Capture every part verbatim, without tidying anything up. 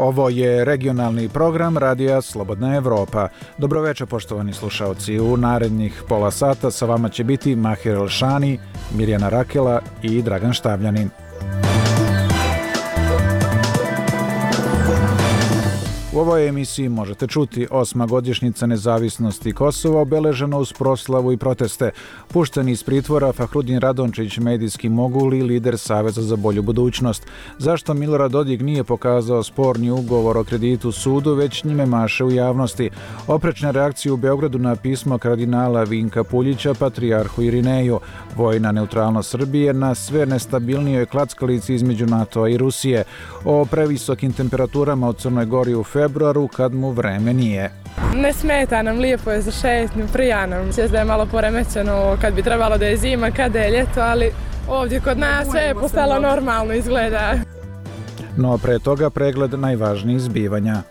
Ovo je regionalni program Radija Slobodna Evropa. Dobroveče, poštovani slušaoci. U narednih pola sata sa vama će biti Mahir Elšani, Mirjana Rakela i Dragan Štavljanin. U ovoj emisiji možete čuti osma godišnjica nezavisnosti Kosova obeležena uz proslavu i proteste. Pušten iz pritvora Fahrudin Radončić, medijski mogul i lider Saveza za bolju budućnost. Zašto Milorad Dodik nije pokazao sporni ugovor o kreditu sudu, već njime maše u javnosti? Oprečne reakcije u Beogradu na pismo kardinala Vinka Puljića patrijarhu Irineju. Vojna neutralnost Srbije na sve nestabilnijoj klackalici između NATO-a i Rusije. O previsokim temperaturama u Crnoj Gori u februaru kad mu vreme nije. Ne smeta nam, lijepo je za šetnju, prija nam. Sjezda je malo poremećeno kad bi trebalo da je zima, kada je ljeto, ali ovdje kod nas sve je postalo normalno izgleda. No pre toga pregled najvažnijih zbivanja.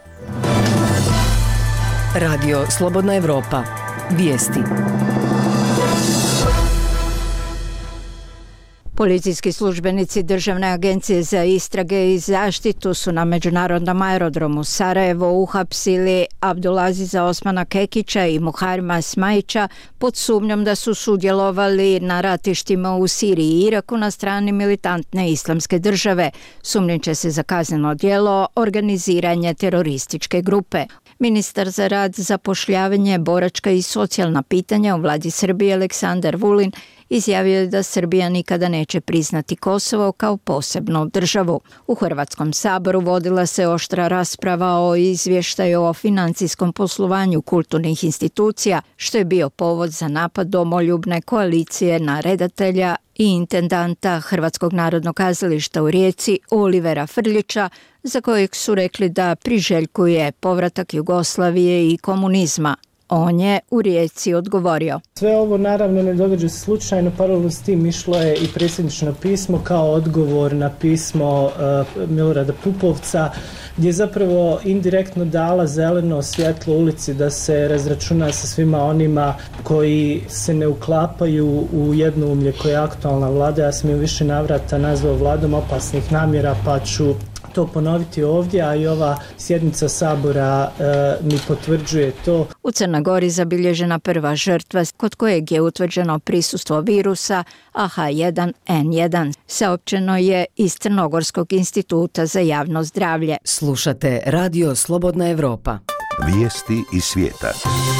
Radio Slobodna Evropa. Vijesti. Policijski službenici Državne agencije za istrage i zaštitu su na međunarodnom aerodromu Sarajevo uhapsili Abdulaziza Osmana Kekića i Muharima Smajića pod sumnjom da su sudjelovali na ratištima u Siriji i Iraku na strani militantne islamske države. Sumnjiče se za kazneno djelo organiziranje terorističke grupe. Ministar za rad, zapošljavanje, boračka i socijalna pitanja u vladi Srbije Aleksandar Vulin izjavio je da Srbija nikada neće priznati Kosovo kao posebnu državu. U Hrvatskom saboru vodila se oštra rasprava o izvještaju o financijskom poslovanju kulturnih institucija, što je bio povod za napad domoljubne koalicije na redatelja i intendanta Hrvatskog narodnog kazališta u Rijeci Olivera Frljića, za kojeg su rekli da priželjkuje povratak Jugoslavije i komunizma. On je u Rijeci odgovorio. Sve ovo naravno ne događa se slučajno, paralelno s tim išlo je i predsjednično pismo kao odgovor na pismo uh, Milorada Pupovca, gdje je zapravo indirektno dala zeleno svjetlo ulici da se razračuna sa svima onima koji se ne uklapaju u jednoumlje koje je aktualna vlada. Ja sam ju više navrata nazvao vladom opasnih namjera, pa ću to ponoviti ovdje, a i ova sjednica Sabora e, mi potvrđuje to. U Crnoj Gori zabilježena prva žrtva kod kojeg je utvrđeno prisustvo virusa A H jedan N jedan. Saopćeno je iz Crnogorskog instituta za javno zdravlje. Slušate Radio Slobodna Evropa. Vijesti iz svijeta.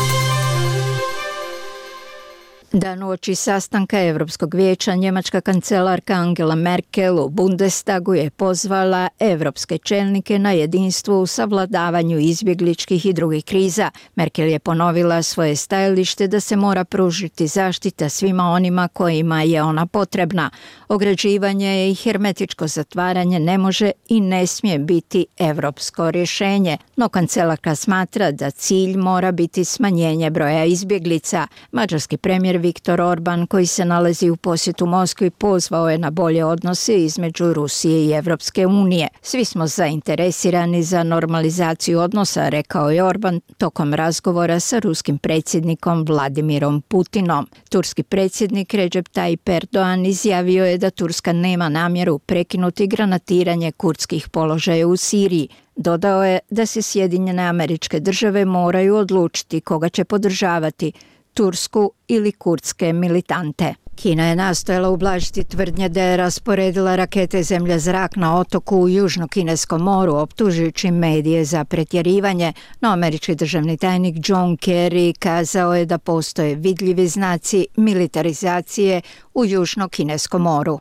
Dan uoči sastanka Europskog vijeća, njemačka kancelarka Angela Merkel u Bundestagu je pozvala europske čelnike na jedinstvo u savladavanju izbjegličkih i drugih kriza. Merkel je ponovila svoje stajalište da se mora pružiti zaštita svima onima kojima je ona potrebna. Ograđivanje i hermetičko zatvaranje ne može i ne smije biti europsko rješenje, no kancelarka smatra da cilj mora biti smanjenje broja izbjeglica. Mađarski premijer Viktor Orban, koji se nalazi u posjetu Moskvi, pozvao je na bolje odnose između Rusije i Evropske unije. Svi smo zainteresirani za normalizaciju odnosa, rekao je Orban tokom razgovora sa ruskim predsjednikom Vladimirom Putinom. Turski predsjednik Recep Tayyip Erdogan izjavio je da Turska nema namjeru prekinuti granatiranje kurdskih položaja u Siriji. Dodao je da se Sjedinjene Američke Države moraju odlučiti koga će podržavati, Tursku ili kurdske militante. Kina je nastojala ublažiti tvrdnje da je rasporedila rakete zemlja-zrak na otoku u Južno-Kineskom moru, optužujući medije za pretjerivanje, no američki državni tajnik John Kerry kazao je da postoje vidljivi znaci militarizacije u Južno-Kineskom moru.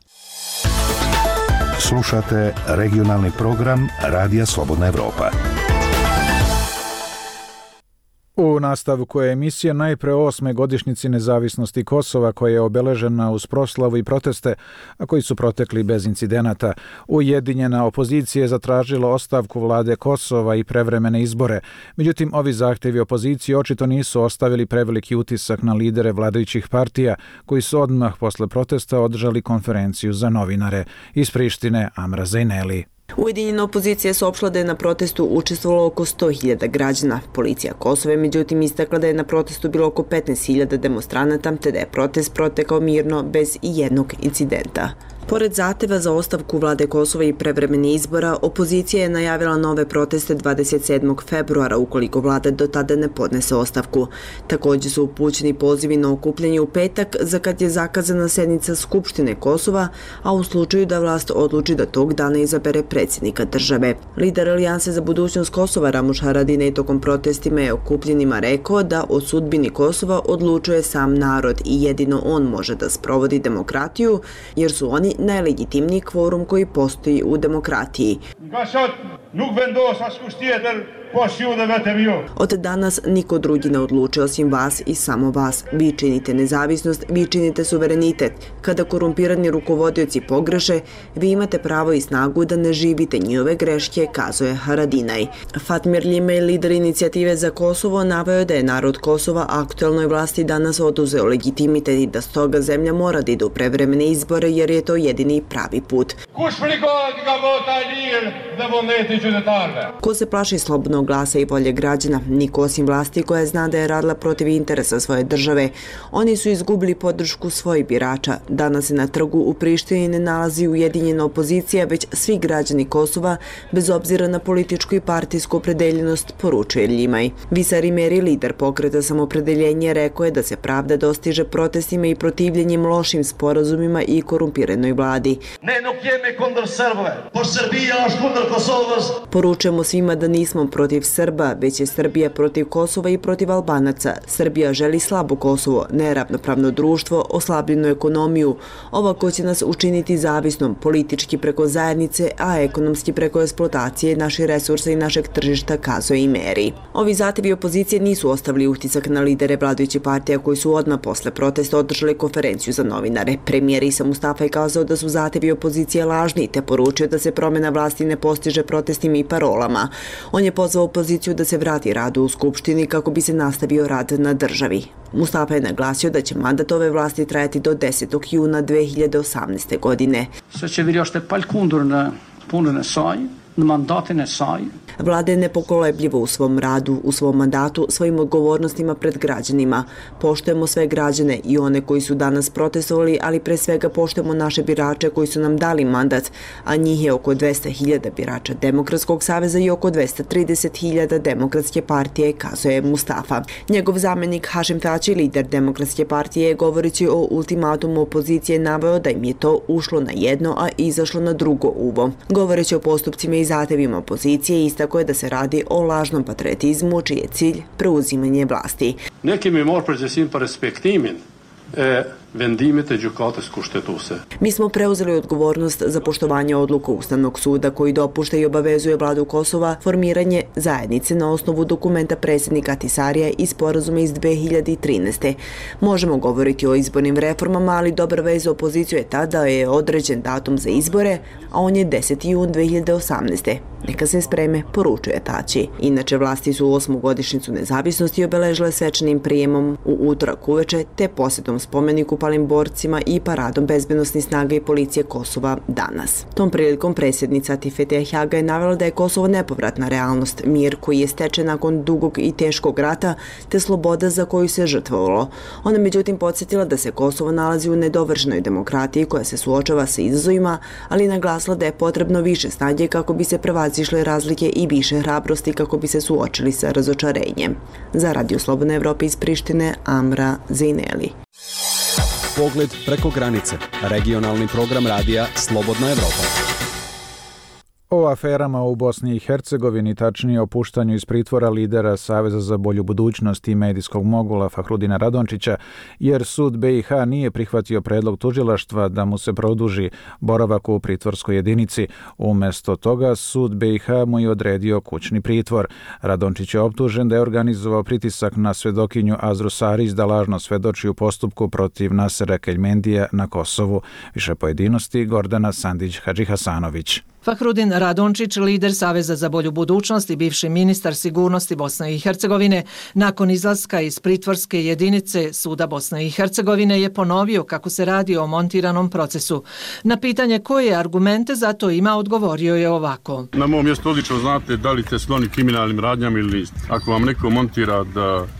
Slušate regionalni program Radija Slobodna Evropa. U nastavku je emisija najpre osme godišnjici nezavisnosti Kosova, koja je obeležena uz proslavu i proteste, a koji su protekli bez incidenata. Ujedinjena opozicija je zatražila ostavku vlade Kosova i prevremene izbore. Međutim, ovi zahtjevi opozicije očito nisu ostavili preveliki utisak na lidere vladajućih partija, koji su odmah posle protesta održali konferenciju za novinare. Iz Prištine, Amra Zajneli. Ujedinjena opozicija saopštila da je na protestu učestvovalo oko sto hiljada građana. Policija Kosova je međutim istakla da je na protestu bilo oko petnaest hiljada demonstranata, te da je protest protekao mirno bez i jednog incidenta. Pored zahteva za ostavku vlade Kosova i prevremeni izbora, opozicija je najavila nove proteste dvadeset sedmog februara ukoliko vlada do tada ne podnese ostavku. Također su upućeni pozivi na okupljanje u petak za kad je zakazana sednica Skupštine Kosova, a u slučaju da vlast odluči da tog dana izabere predsjednika države. Lider Alijanse za budućnost Kosova Ramuš Haradinaj tokom protestima je okupljenima rekao da o sudbini Kosova odlučuje sam narod i jedino on može da sprovodi demokratiju, jer su oni najlegitimniji kvorum koji postoji u demokratiji. Od danas niko drugi ne odlučuje osim vas i samo vas. Vi činite nezavisnost, vi činite suverenitet. Kada korumpirani rukovodioci pogreše, vi imate pravo i snagu da ne živite njihove greške, kazuje Haradinaj. Fatmir Limej, lider inicijative za Kosovo, naveo da je narod Kosova aktuelnoj vlasti danas oduzeo legitimitet i da stoga zemlja mora da ide u prevremene izbore jer je to jedini pravi put. Ko se plaši slobodnog glasa i volje građana, niko osim vlasti koja zna da je radila protiv interesa svoje države. Oni su izgubili podršku svojih birača. Danas se na trgu u Prištini ne nalazi ujedinjena opozicija, već svi građani Kosova, bez obzira na političku i partijsku opredeljenost, poručuje Ljimaj. Visar Imeri, lider pokreta Samopredeljenje, rekao je da se pravda dostiže protestima i protivljenjem lošim sporazumima i korumpiranoj vladi. Ne nuk jemi kundër Srbëve, por Srbija është kundër Kosovës. Poručujemo svima da nismo protiv Srba, već je Srbija protiv Kosova i protiv Albanaca. Srbija želi slabo Kosovo, neravnopravno društvo, oslabljenu ekonomiju. Ovako će nas učiniti zavisnom, politički preko zajednice, a ekonomski preko eksploatacije naših resursa i našeg tržišta, kazuje Imeri. Ovi zahtevi opozicije nisu ostavili utisak na lidere vladajućih partija koji su odmah posle protesta održali konferenciju za novinare. Premijer Isa Mustafa je kazao da su zahtevi opozicije lažni, te poručio da se promjena vlasti ne postiže protestima i parolama. On je pozvao opoziciju da se vrati radu u Skupštini kako bi se nastavio rad na državi. Mustafa je naglasio da će mandat ove vlasti trajati do desetog juna dve hiljade osamnaeste. godine. Shoqëria është e palkundur në punën e saj, në mandatin e saj. Vlada je nepokolebljivo u svom radu, u svom mandatu, svojim odgovornostima pred građanima. Poštujemo sve građane i one koji su danas protestovali, ali pre svega poštujemo naše birače koji su nam dali mandat, a njih je oko dvesta hiljada birača Demokratskog saveza i oko dvesta trideset hiljada Demokratske partije, kazuje Mustafa. Njegov zamenik Hašim Tači, lider Demokratske partije, govoreći o ultimatumu opozicije, naveo da im je to ušlo na jedno, a izašlo na drugo uvo. Govoreći o postupcima i zahtevima opozicije, istakao je da se radi o lažnom patriotizmu, čiji je cilj preuzimanje vlasti. Ne kemi marrë përgjegjësinë për respektimin e vendimit e gjykatës kushtetuese. Mi smo preuzeli odgovornost za poštovanje odluka Ustavnog suda koji dopušta i obavezuje vladu Kosova formiranje zajednice na osnovu dokumenta predsjednika Ahtisarija i sporazuma iz dve hiljade trinaeste. Možemo govoriti o izbornim reformama, ali dobra vez za opoziciju je ta da je određen datum za izbore, a on je deseti jun dve hiljade osamnaeste. Neka se spreme, poručuje Tači. Inače, vlasti su osmu godišnjicu nezavisnosti obeležile svečanim prijemom u utorak uveče te posjetom spomeniku palim borcima i paradom bezbednosnih snaga i policije Kosova danas. Tom prilikom predsjednica Tifete Hjaga je navela da je Kosovo nepovratna realnost, mir koji je stečen nakon dugog i teškog rata, te sloboda za koju se žrtvovalo. Ona međutim podsjetila da se Kosovo nalazi u nedovršenoj demokratiji koja se suočava sa izazovima, ali naglasila da je potrebno više snage kako bi se prevazišle razlike i više hrabrosti kako bi se suočili sa razočarenjem. Za Radio Slobodna Evropa iz Prištine, Amra Zejneli. Pogled preko granice. Regionalni program radija Slobodna Evropa. O aferama u Bosni i Hercegovini, tačnije o puštanju iz pritvora lidera Saveza za bolju budućnost i medijskog mogula Fahrudina Radončića, jer sud B i H nije prihvatio predlog tužilaštva da mu se produži boravak u pritvorskoj jedinici. Umjesto toga, sud B i H mu je odredio kućni pritvor. Radončić je optužen da je organizovao pritisak na svedokinju Azru Sarić da lažno svedoči u postupku protiv Nasera Keljmendija na Kosovu. Više pojedinosti Gordana Sandić-Hadžihasanović. Fahrudin Radončić, lider Saveza za bolju budućnost i bivši ministar sigurnosti Bosne i Hercegovine, nakon izlaska iz pritvorske jedinice Suda Bosne i Hercegovine je ponovio kako se radi o montiranom procesu. Na pitanje koje argumente za to ima, odgovorio je ovako. Na mom mjestu odlično znate da li ste skloni kriminalnim radnjama ili niste. Ako vam neko montira da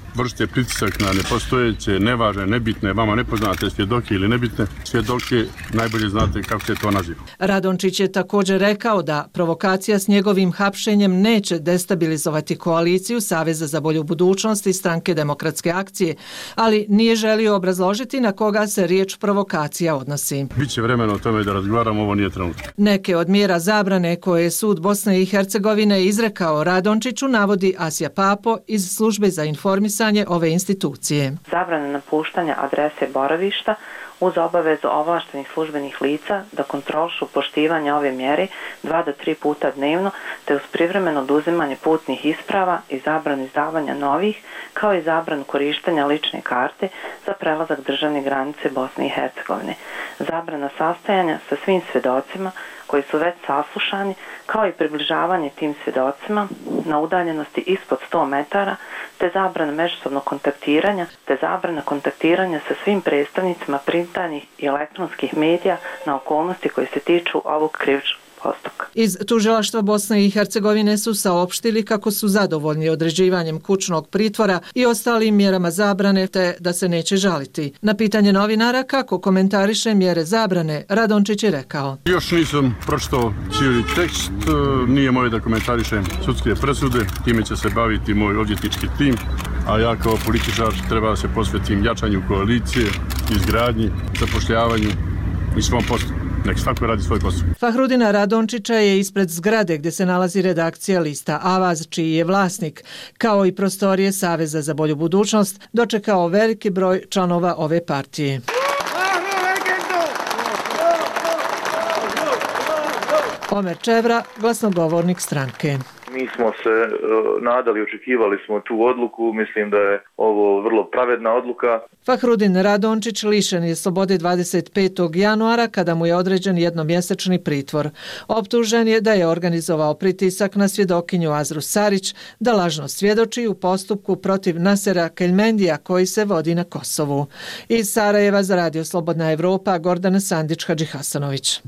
vršite pritisak na nepostojeće, nevažne, nebitne, vama nepoznate svjedoke ili nebitne svjedoke, najbolje znate kako se to naziva. Radončić je također rekao da provokacija s njegovim hapšenjem neće destabilizovati koaliciju Saveza za bolju budućnost i Stranke demokratske akcije, ali nije želio obrazložiti na koga se riječ provokacija odnosi. Biće vremena o tome da razgovaramo, ovo nije trenutak. Neke od mjera zabrane koje je sud Bosne i Hercegovine izrekao Radončiću navodi Asja Papo iz službe za informisanje ove institucije. Zabrana napuštanja adrese boravišta uz obavezu ovlaštenih službenih lica da kontrolišu poštivanje ove mjere dva do tri puta dnevno, te uz privremeno oduzimanje putnih isprava i zabranu izdavanja novih, kao i zabranu korištenja lične karte za prelazak državne granice Bosne i Hercegovine. Zabrana sastajanja sa svim svjedocima koji su već saslušani, kao i približavanje tim svjedocima na udaljenosti ispod sto metara, te zabrana međusobnog kontaktiranja, te zabrana kontaktiranja sa svim predstavnicima printanih i elektronskih medija na okolnosti koje se tiču ovog krivičnog postupka. Iz tužilaštva Bosne i Hercegovine su saopštili kako su zadovoljni određivanjem kućnog pritvora i ostalim mjerama zabrane, te da se neće žaliti. Na pitanje novinara kako komentariše mjere zabrane, Radončić je rekao: Još nisam pročitao cijeli tekst, nije moje da komentarišem sudske presude, time će se baviti moj odvjetnički tim, a ja kao političar treba se posvetim jačanju koalicije, izgradnji, zapošljavanju i svom poslu. Nek svako radi svoj posao. Fahrudina Radončića je ispred zgrade gdje se nalazi redakcija lista Avaz, čiji je vlasnik, kao i prostorije Saveza za bolju budućnost, dočekao veliki broj članova ove partije. Omer Čevra, glasnogovornik stranke. Mi smo se uh, nadali, očekivali smo tu odluku, mislim da je ovo vrlo pravedna odluka. Fahrudin Radončić lišen je slobode dvadeset petog januara kada mu je određen jednomjesečni pritvor. Optužen je da je organizovao pritisak na svjedokinju Azru Sarić da lažno svjedoči u postupku protiv Nasera Keljmendija koji se vodi na Kosovu. Iz Sarajeva za Radio Slobodna Evropa, Gordana Sandić-Hadžihasanović.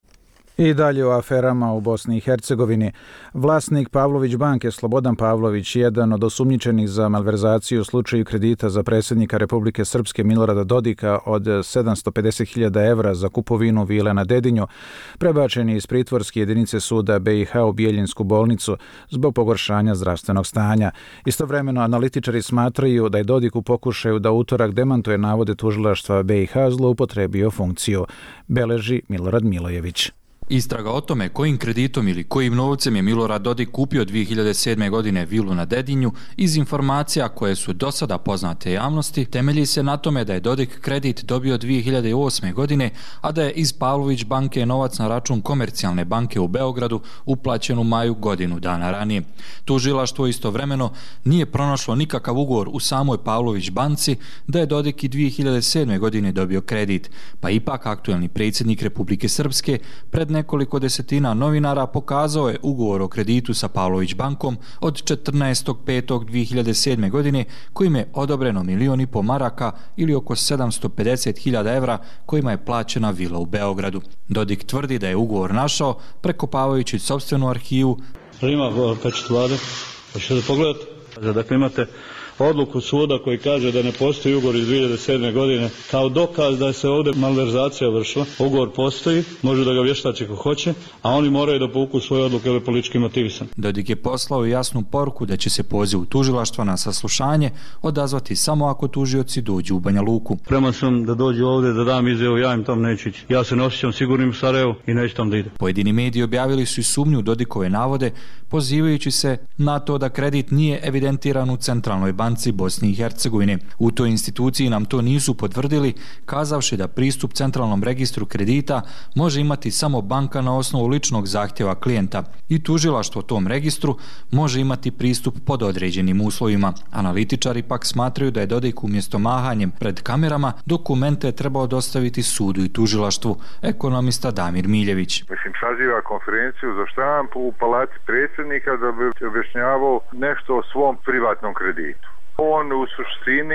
I dalje o aferama u Bosni i Hercegovini. Vlasnik Pavlović banke Slobodan Pavlović, jedan od osumnjičenih za malverzaciju u slučaju kredita za predsjednika Republike Srpske Milorada Dodika od sedamsto pedeset hiljada evra za kupovinu vile na Dedinju, prebačen je iz pritvorske jedinice suda B i H u Bijeljinsku bolnicu zbog pogoršanja zdravstvenog stanja. Istovremeno analitičari smatraju da je Dodik u pokušaju da utorak demantuje navode tužilaštva B i H zloupotrebio funkciju, beleži Milorad Milojević. Istraga o tome kojim kreditom ili kojim novcem je Milorad Dodik kupio dvije hiljade sedme. godine vilu na Dedinju iz informacija koje su do sada poznate javnosti temelji se na tome da je Dodik kredit dobio dvije hiljade osme. godine, a da je iz Pavlović banke novac na račun Komercijalne banke u Beogradu uplaćen u maju godinu dana ranije. Tužilaštvo istovremeno nije pronašlo nikakav ugovor u samoj Pavlović banci da je Dodik i dvije hiljade sedme. godine dobio kredit, pa ipak aktuelni predsjednik Republike Srpske pred nekoliko desetina novinara pokazao je ugovor o kreditu sa Pavlović bankom od četrnaestog petog dvije hiljade sedme. godine kojim je odobreno milion i po maraka ili oko sedamsto pedeset hiljada evra kojima je plaćena vila u Beogradu. Dodik tvrdi da je ugovor našao prekopavajući sopstvenu arhivu. Ima pečet vlade, pa ćete pogledati. Dakle, imate odluku suda koji kaže da ne postoji ugovor iz dvije hiljade sedme. godine kao dokaz da se ovdje malverzacija vršila. Ugovor postoji, može da ga vještači ko hoće, a oni moraju da povuku svoje odluke ili politički motivisan. Dodik je poslao jasnu poruku da će se poziv tužilaštva na saslušanje odazvati samo ako tužioci dođu u Banja Luku. Spreman sam da dođu ovdje da dam izjavu, ja im tam neću ići. Ja se ne osjećam sigurnim u Sarajevu i neću tam da ide. Pojedini mediji objavili su i sumnju Dodikove navode, pozivajući se na to da kredit nije evidentiran u Centralnoj banci Bosne i Hercegovine. U toj instituciji nam to nisu potvrdili, kazavši da pristup centralnom registru kredita može imati samo banka na osnovu ličnog zahtjeva klijenta i tužilaštvo tom registru može imati pristup pod određenim uslovima. Analitičari pak smatraju da je Dodik umjesto mahanjem pred kamerama dokumente trebao dostaviti sudu i tužilaštvu, ekonomista Damir Miljević. Mislim, saziva konferenciju za štampu u palati predsjednika da bi objašnjavao nešto o svom privatnom kreditu. On u suštini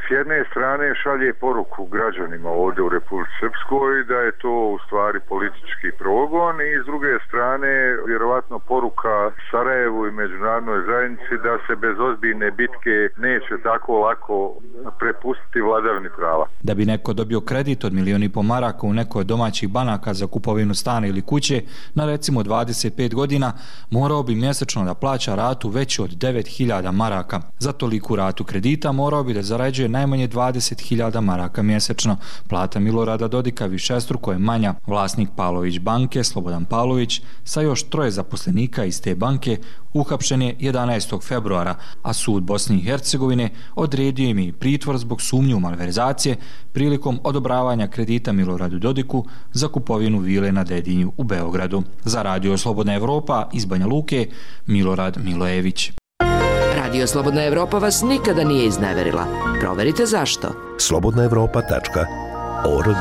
s jedne strane šalje poruku građanima ovdje u Republici Srpskoj da je to u stvari politički progon i s druge strane vjerovatno poruka Sarajevu i međunarodnoj zajednici da se bez ozbiljne bitke neće tako lako prepustiti vladavini prava. Da bi neko dobio kredit od milijon i po maraka u nekoj od domaćih banaka za kupovinu stana ili kuće na recimo dvadeset pet godina, morao bi mjesečno da plaća ratu veću od devet hiljada maraka. Za toliku ratu kredita morao bi da zarađuje najmanje dvadeset hiljada maraka mjesečno. Plata Milorada Dodika višestruko je manja. Vlasnik Pavlović banke, Slobodan Pavlović, sa još troje zaposlenika iz te banke, uhapšen je jedanaestog februara, a sud Bosne i Hercegovine odredio im i pritvor zbog sumnje u malverzacije prilikom odobravanja kredita Miloradu Dodiku za kupovinu vile na Dedinju u Beogradu. Za Radio Slobodna Evropa iz Banja Luke, Milorad Milojević. Radio Slobodna Evropa vas nikada nije izneverila. Proverite zašto. slobodna evropa tačka org.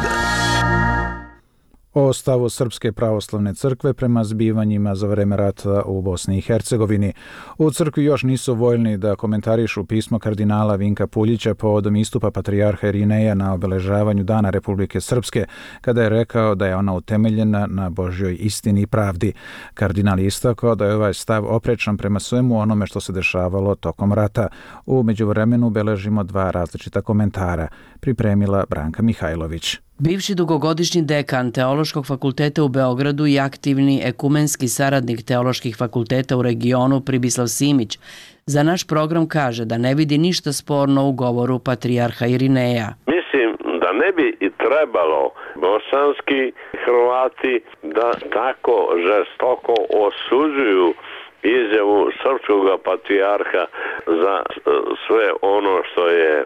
O stavu Srpske pravoslavne crkve prema zbivanjima za vreme rata u Bosni i Hercegovini. U crkvi još nisu voljni da komentarišu pismo kardinala Vinka Puljića povodom istupa patrijarha Irineja na obeležavanju Dana Republike Srpske, kada je rekao da je ona utemeljena na Božjoj istini i pravdi. Kardinal je istakao da je ovaj stav oprečan prema svemu onome što se dešavalo tokom rata. U međuvremenu beležimo dva različita komentara. Pripremila Branka Mihajlović. Bivši dugogodišnji dekan Teološkog fakulteta u Beogradu i aktivni ekumenski saradnik Teoloških fakulteta u regionu Pribislav Simić za naš program kaže da ne vidi ništa sporno u govoru patrijarha Irineja. Mislim da ne bi i trebalo bosanski Hrvati da tako žestoko osuđuju izjavu srpskog patrijarha za sve ono što je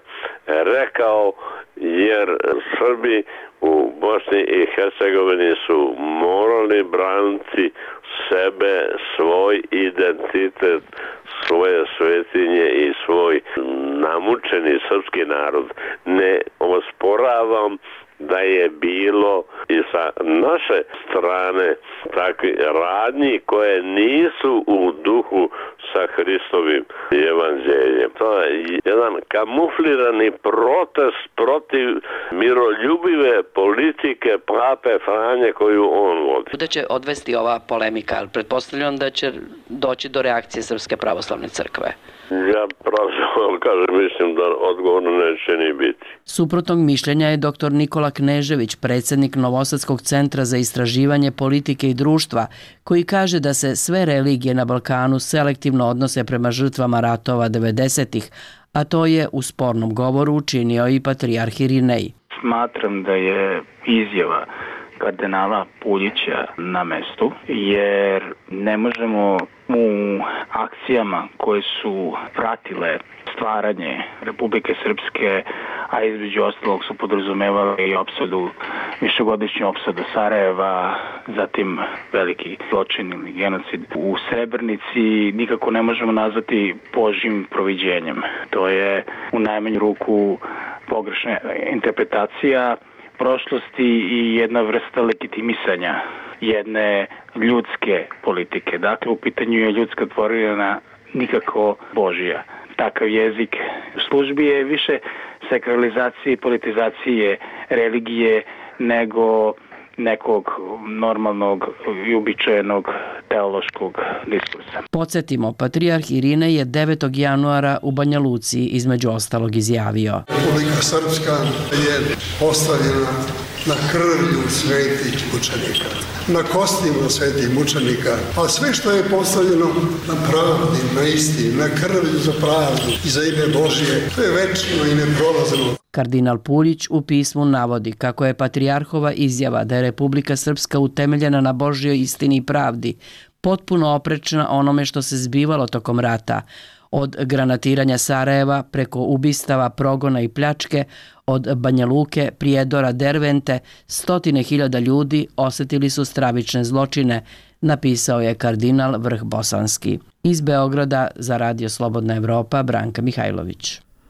rekao, jer Srbi u Bosni i Hercegovini su morali braniti sebe, svoj identitet, svoje svetinje i svoj namučeni srpski narod. Ne osporavam da je bilo i sa naše strane takvi radnji koje nisu u duhu sa Hristovim evanđeljem. To je jedan kamuflirani protest protiv miroljubive politike pape Franje koju on vodi. Kuda će odvesti ova polemika? Pretpostavljam da će doći do reakcije Srpske pravoslavne crkve. Ja pravzapravo kažem, mislim da odgovorno neće ni biti. Suprotnog mišljenja je doktor Nikola Knežević, predsjednik Novosadskog centra za istraživanje politike i društva, koji kaže da se sve religije na Balkanu selektivno odnose prema žrtvama ratova devedesetih, a to je u spornom govoru učinio i patrijarh Irinej. Smatram da je izjava kardinala Puljića na mestu, jer ne možemo u akcijama koje su pratile stvaranje Republike Srpske, a između ostalog su podrazumevali i opsadu, višegodišnju opsadu Sarajeva, zatim veliki zločin ili genocid u Srebrnici, nikako ne možemo nazvati Božjim proviđenjem. To je u najmanju ruku pogrešna interpretacija prošlosti i jedna vrsta legitimisanja jedne ljudske politike. Dakle, u pitanju je ljudska tvorevina, nikako Božja. Takav jezik u službi je više sakralizacije i politizacije religije nego nekog normalnog i uobičajenog teološkog diskursa. Podsjetimo, patrijarh Irinej je devetog januara u Banja Luci između ostalog izjavio: Republika Srpska je postavljena na krvlju svetih mučenika, na kostima svetih mučenika, a sve što je postavljeno na pravdi, na istini, na krvlju za pravdu i za ime Božje, to je večno i neprolazno. Kardinal Puljić u pismu navodi kako je patrijarhova izjava da je Republika Srpska utemeljena na Božjoj istini i pravdi potpuno oprečna onome što se zbivalo tokom rata, od granatiranja Sarajeva preko ubistava, progona i pljačke, od Banja Luke, Prijedora, Dervente, stotine hiljada ljudi osjetili su stravične zločine, napisao je kardinal Vrh Bosanski. Iz Beograda za Radio Slobodna Evropa, Branka Mihajlović.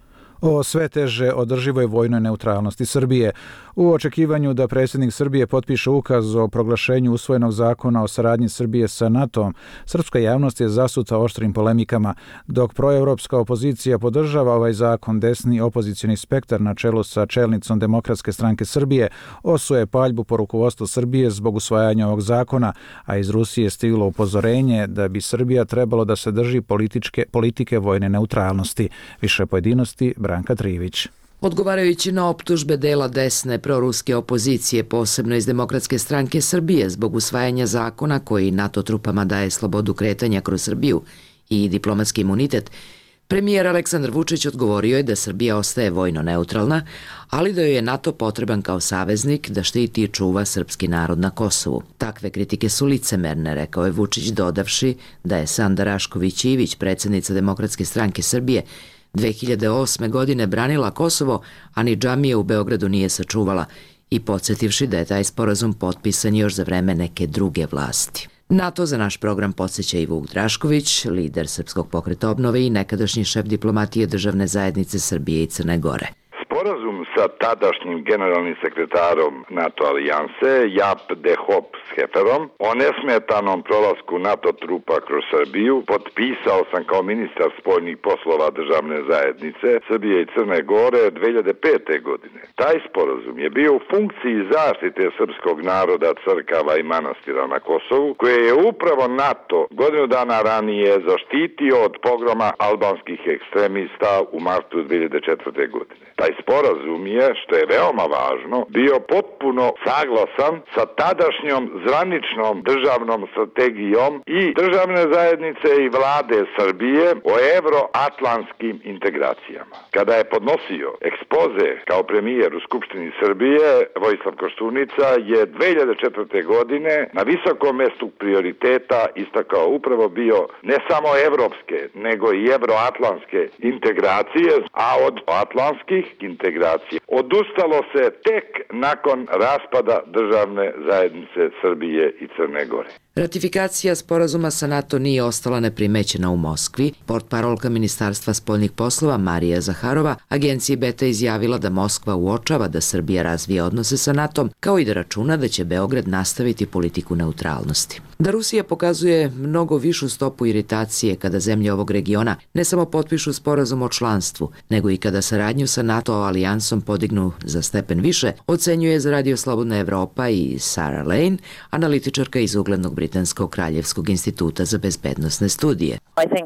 o sve teže održivoj vojnoj neutralnosti Srbije. U očekivanju da predsjednik Srbije potpiše ukaz o proglašenju usvojenog zakona o saradnji Srbije sa NATO-om, srpska javnost je zasuta oštrim polemikama. Dok proevropska opozicija podržava ovaj zakon, desni opozicioni spektar na čelu sa čelnicom Demokratske stranke Srbije osuje paljbu po rukovodstvu Srbije zbog usvajanja ovog zakona, a iz Rusije stiglo upozorenje da bi Srbija trebalo da se drži političke, politike vojne neutralnosti. Više pojedinosti Branka Trivić. Odgovarajući na optužbe dela desne proruske opozicije, posebno iz Demokratske stranke Srbije, zbog usvajanja zakona koji NATO trupama daje slobodu kretanja kroz Srbiju i diplomatski imunitet, premijer Aleksandar Vučić odgovorio je da Srbija ostaje vojno neutralna, ali da joj je NATO potreban kao saveznik da štiti i čuva srpski narod na Kosovu. Takve kritike su licemerne, rekao je Vučić, dodavši da je Sanda Rašković Ivić, predsjednica Demokratske stranke Srbije, dve hiljade osme. godine branila Kosovo, a ni džamije u Beogradu nije sačuvala, i podsjetivši da je taj sporazum potpisan još za vreme neke druge vlasti. NATO za naš program podsjeća i Vuk Drašković, lider Srpskog pokreta obnove i nekadašnji šef diplomatije državne zajednice Srbije i Crne Gore. Sporazum sa tadašnjim generalnim sekretarom NATO alijanse Jap de Hoop Schefferom o nesmetanom prolasku NATO trupa kroz Srbiju potpisao sam kao ministar spoljnih poslova državne zajednice Srbije i Crne Gore dve hiljade pete. godine. Taj sporazum je bio u funkciji zaštite srpskog naroda, crkava i manastira na Kosovu, koje je upravo NATO godinu dana ranije zaštitio od pogroma albanskih ekstremista u martu dve hiljade četvrte. godine. Taj sporazum je, što je veoma važno, bio potpuno saglasan sa tadašnjom zvaničnom državnom strategijom i državne zajednice i vlade Srbije o evroatlantskim integracijama. Kada je podnosio ekspoze kao premijer u Skupštini Srbije, Vojislav Koštunica je dve hiljade četvrte. godine na visokom mestu prioriteta istakao upravo bio ne samo evropske, nego i evroatlantske integracije, a od atlantskih integracije odustalo se tek nakon raspada državne zajednice Srbije i Crne Gore. Ratifikacija sporazuma sa NATO nije ostala neprimećena u Moskvi. Portparolka Ministarstva spoljnih poslova Marija Zaharova agenciji Beta izjavila da Moskva uočava da Srbija razvija odnose sa NATO-om, kao i da računa da će Beograd nastaviti politiku neutralnosti. Da Rusija pokazuje mnogo višu stopu iritacije kada zemlje ovog regiona ne samo potpišu sporazum o članstvu, nego i kada saradnju sa NATO alijansom podignu za stepen više, ocenjuje za Radio Slobodna Evropa i Sarah Lane, analitičarka iz uglednog Britanskog kraljevskog instituta za bezbednosne studije.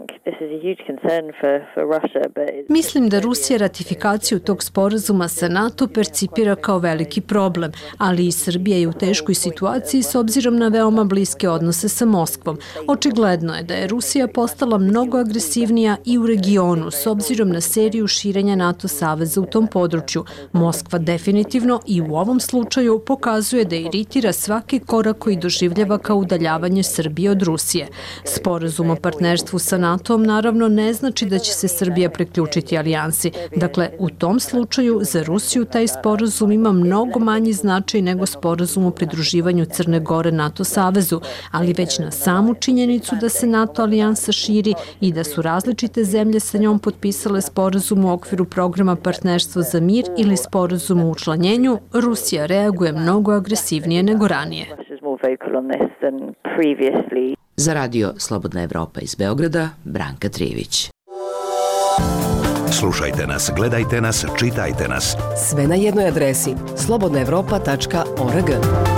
Mislim da Rusija ratifikaciju tog sporazuma sa NATO percipira kao veliki problem, ali i Srbija je u teškoj situaciji s obzirom na veoma bliske odnose sa Moskvom. Očigledno je da je Rusija postala mnogo agresivnija i u regionu s obzirom na seriju širenja NATO saveza u tom području. Moskva definitivno i u ovom slučaju pokazuje da iritira svaki korak koji doživljava kao udaljavanje Srbije od Rusije. Sporazum o partnerstvu sa NATO-om naravno ne znači da će se Srbija preključiti alijansi. Dakle, u tom slučaju za Rusiju taj sporazum ima mnogo manji značaj nego sporazum o pridruživanju Crne Gore NATO savezu, ali već na samu činjenicu da se NATO alijansa širi i da su različite zemlje sa njom potpisale sporazum u okviru programa partnerstva za mir ili sporazum o učlanjenju, Rusija reaguje mnogo agresivnije nego ranije. Za Radio Slobodna Evropa iz Beograda, Branka Trivić. Slušajte nas, gledajte nas, čitajte nas. Sve na jednoj adresi slobodna evropa tačka org.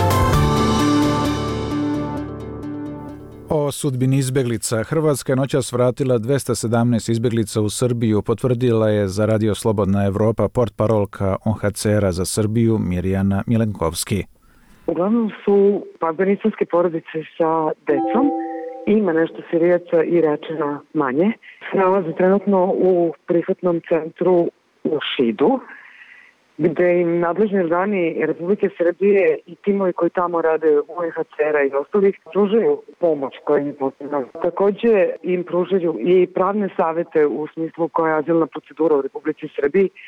O sudbini izbeglica. Hrvatska je noćas vratila dvesta sedamnaest izbeglica u Srbiju, potvrdila je za Radio Slobodna Evropa portparolka O H C R-a za Srbiju Mirjana Milenkovski. Uglavnom su afganistanske porodice sa decom, ima nešto Sirijaca i Iračana manje. Se nalaze trenutno u prihvatnom centru u Šidu, gde im nadležni organi Republike Srbije i timovi koji tamo rade u O H C R-a i ostalih pružaju pomoć koja im je potrebna. Takođe im pružaju i pravne savete u smislu koja je azilna procedura u Republici Srbiji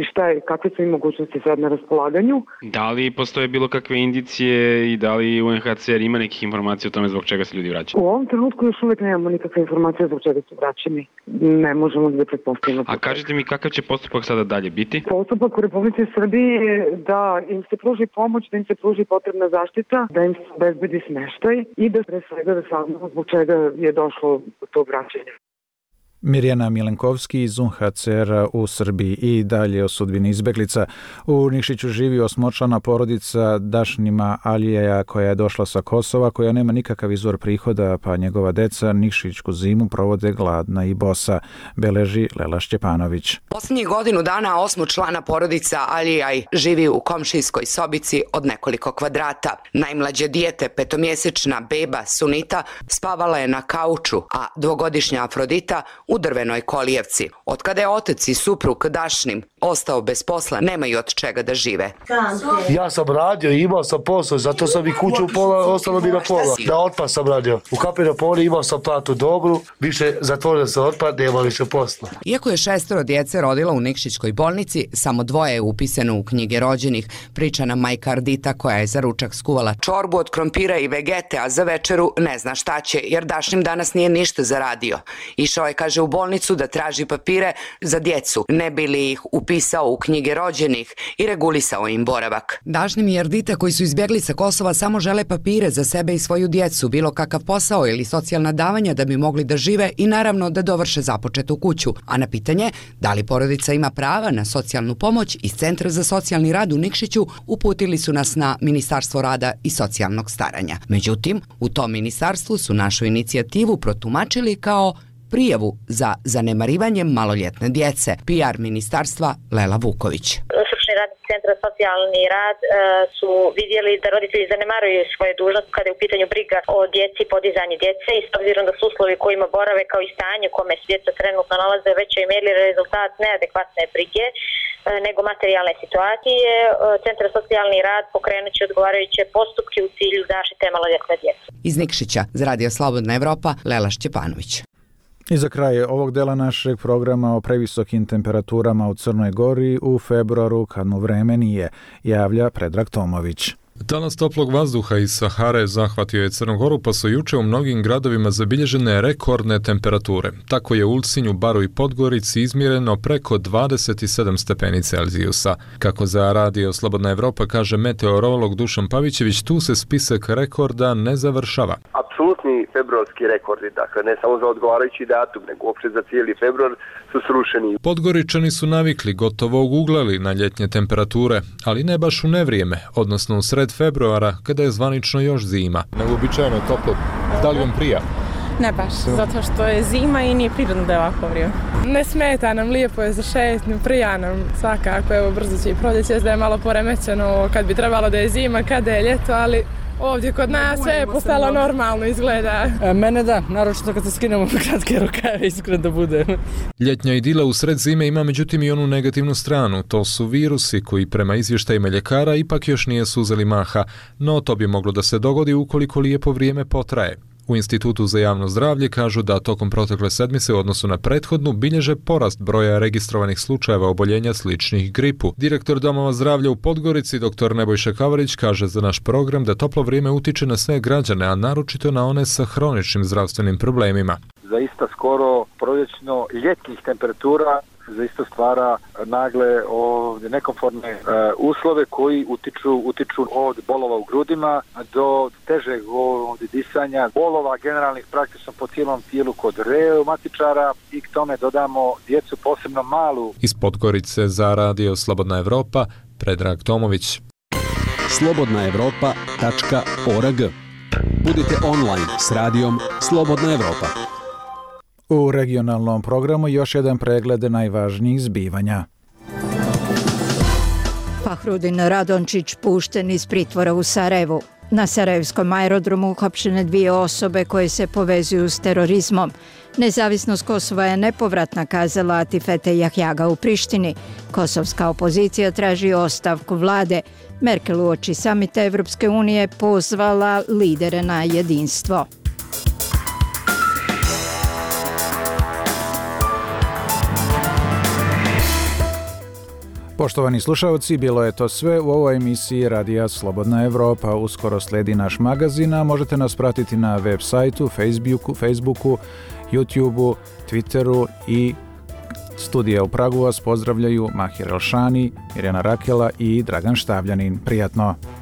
i šta je, kakve su im mogućnosti sad na raspolaganju. Da li postoje bilo kakve indicije i da li U N H C R ima nekih informacija o tome zbog čega se ljudi vraćaju? U ovom trenutku još uvijek nemamo nikakve informacije zbog čega su vraćeni. Ne možemo da pretpostavimo. A kažete mi kakav će postupak sada dalje biti? Postupak u Republici Srbiji je da im se pruži pomoć, da im se pruži potrebna zaštita, da im se obezbedi smeštaj i da pre svega da saznamo zbog čega je došlo do tog vraćanja. Mirjana Milenkovski iz U N H C R u Srbiji i dalje o sudbini izbeglica. U Nikšiću živi osmočlana porodica Dašnima Alijeja koja je došla sa Kosova, koja nema nikakav izvor prihoda, pa njegova deca nikšićku zimu provode gladna i bosa, beleži Lela Šćepanović. Poslednjih godinu dana osmočlana porodica Alijaj živi u komšijskoj sobici od nekoliko kvadrata. Najmlađe dijete, petomjesečna beba Sunita, spavala je na kauču, a dvogodišnja Afrodita u drvenoj kolijevci. Od kada je otac i suprug Dašnim ostao bez posla, nemaju od čega da žive. Ja sam radio i imao sam posao, zato sam i kuću pola, ostalo mi na pola. Da otpad sam radio. U Kapinopoli imao sam platu dobru, više zatvorio sam otpad, nema više posla. Iako je šestoro djece rodila u Nikšićkoj bolnici, samo dvoje je upisano u knjige rođenih, priča nam majka Ardita koja je za ručak skuvala čorbu od krompira i vegete, a za večeru ne zna šta će, jer Dašnim danas nije ništa zaradio. Išao je, kaže, u bolnicu da traži papire za djecu, ne bi li ih upisao u knjige rođenih i regulisao im boravak. Dašnim i Ardita koji su izbjegli sa Kosova samo žele papire za sebe i svoju djecu, bilo kakav posao ili socijalna davanja da bi mogli da žive i naravno da dovrše započetu kuću. A na pitanje da li porodica ima prava na socijalnu pomoć iz Centra za socijalni rad u Nikšiću uputili su nas na Ministarstvo rada i socijalnog staranja. Međutim, u tom ministarstvu su našu inicijativu protumačili kao prijavu za zanemarivanje maloljetne djece. P R ministarstva Lela Vuković. Stručni radnici Centra za socijalni rad e, su vidjeli da roditelji zanemaruju svoje dužnosti kada je u pitanju briga o djeci i podizanje djece i s obzirom da su uslovi kojima borave kao i stanje u kome se djeca trenutno nalaze u većoj mjeri rezultat neadekvatne brige e, nego materijalne situacije, e, Centar za socijalni rad pokrenut će odgovarajuće postupke u cilju zaštite maloljetne djece. Iz Nikšića za Radio Slobodna Evropa, Lela Šćepanović. I za kraj ovog dela našeg programa o previsokim temperaturama u Crnoj Gori u februaru kad mu vreme nije, javlja Predrag Tomović. Talas toplog vazduha iz Sahare zahvatio je Crnu Goru, pa su juče u mnogim gradovima zabilježene rekordne temperature. Tako je u Ulcinju, Baru i Podgorici izmjereno preko dvadeset sedam stepeni Celzijusa. Kako za Radio Slobodna Evropa kaže meteorolog Dušan Pavićević, tu se spisak rekorda ne završava. Apsolutni februarski rekordi, dakle ne samo za odgovarajući datum, nego uopšte za cijeli februar su srušeni. Podgoričani su navikli, gotovo oguglali na ljetnje temperature, ali ne baš u nevrijeme, odnosno u sred februara, kada je zvanično još zima. Neuobičajeno je toplo. Da li vam prija? Ne baš, zato što je zima i nije prirodno da je ovako vrijeme. Ne smeta nam, lijepo je za šetnju, prija nam svakako, evo brzo će i proljeće, da je malo poremećeno kad bi trebalo da je zima, kada je ljeto, ali ovdje kod nas sve je postalo normalno, izgleda. E, mene da, naročito kad se skinemo kratke rukave, iskreno da bude. Ljetnja idila u sred zime ima međutim i onu negativnu stranu. To su virusi koji prema izvještajima ljekara ipak još nije uzeli maha, no to bi moglo da se dogodi ukoliko lijepo vrijeme potraje. U Institutu za javno zdravlje kažu da tokom protekle sedmice u odnosu na prethodnu bilježe porast broja registrovanih slučajeva oboljenja sličnih gripu. Direktor domova zdravlja u Podgorici, dr Nebojša Kavarić, kaže za naš program da toplo vrijeme utiče na sve građane, a naročito na one sa hroničnim zdravstvenim problemima. Zaista skoro proljećno ljetnih temperatura zaista stvara nagle ovdje nekomfortne e, uslove koji utiču, utiču od bolova u grudima do težeg ovdje disanja, bolova generalnih praktično po cijelom tijelu kod reumatičara i k tome dodamo djecu, posebno malu. Iz Podgorice za Radio Slobodna Evropa, Predrag Tomović. slobodna evropa tačka org. Budite online s radijom Slobodna Evropa. U regionalnom programu još jedan pregled najvažnijih zbivanja. Fahrudin Radončić pušten iz pritvora u Sarajevu. Na sarajevskom aerodromu uhapšene dvije osobe koje se povezuju s terorizmom. Nezavisnost Kosova je nepovratna, kazala Atifete Jahjaga u Prištini. Kosovska opozicija traži ostavku vlade. Merkel uoči samita Evropske unije pozvala lidere na jedinstvo. Poštovani slušalci, bilo je to sve u ovoj emisiji Radija Slobodna Evropa. Uskoro sledi naš magazin, a možete nas pratiti na web sajtu, Facebooku, Facebooku, YouTubeu, Twitteru i studija u Pragu vas pozdravljaju Mahir Elšani, Mirjana Rakela i Dragan Štavljanin. Prijatno!